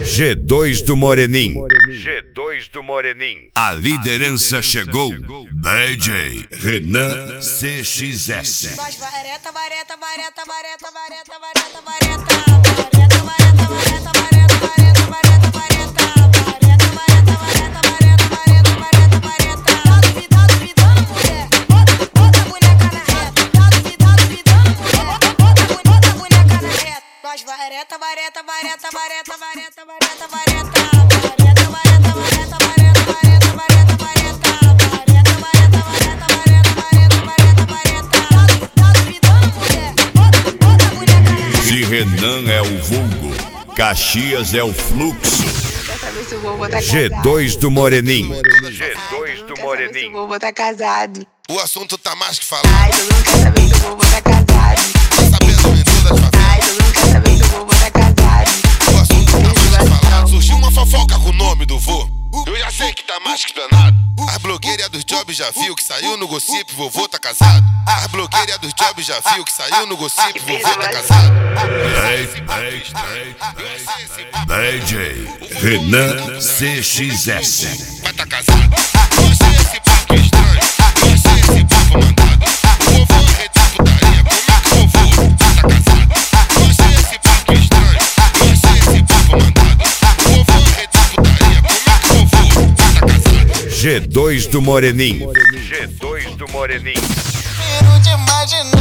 G2 do Moreninho. G2 do Moreninho. A liderança chegou. DJ Renan CXS. Vareta, vareta, vareta, vareta, vareta, vareta, vareta, vareta, vareta, vareta, vareta, vareta, vareta, vareta, vareta, duvidando, mulher, bota a boneca na reta. Tá duvidando, mulher, bota a boneca na reta. Nós vareta, vareta, vareta, vareta, vareta, vareta, vareta, vareta, vareta, vareta, vareta, vareta, vareta, vareta, vareta, vareta, tá duvidando, mulher, bota a boneca na reta. Se Renan é o vulgo, Caxias é o fluxo. G2 do Moreninho. G2 do Moreninho. O vovô tá casado. O assunto tá mais que falado. Ai, todo mundo quer saber que o vovô tá casado. Tá sabendo em todas as favelas. Ai, todo mundo quer saber que o vovô tá casado. O assunto tá mais que falado. Surgiu uma fofoca com o nome do vô. Eu já sei que tá mais que explanado. As blogueiras dos jobs já viu que saiu no gossip, vovô tá casado. As blogueiras dos jobs já viu que saiu no gossip, vovô tá casado. DJ Renan CXS. Vai tá casado. Você esse papo estranho. Você esse papo mandado. O vovô é rede de putaria. Como é que o vovô tá casado? Você esse papo estranho. Você esse papo mandado. O vovô é rede de putaria. Como é que o vovô tá casado? G2 do Moreninho. G2 do Moreninho. Piro de imaginar.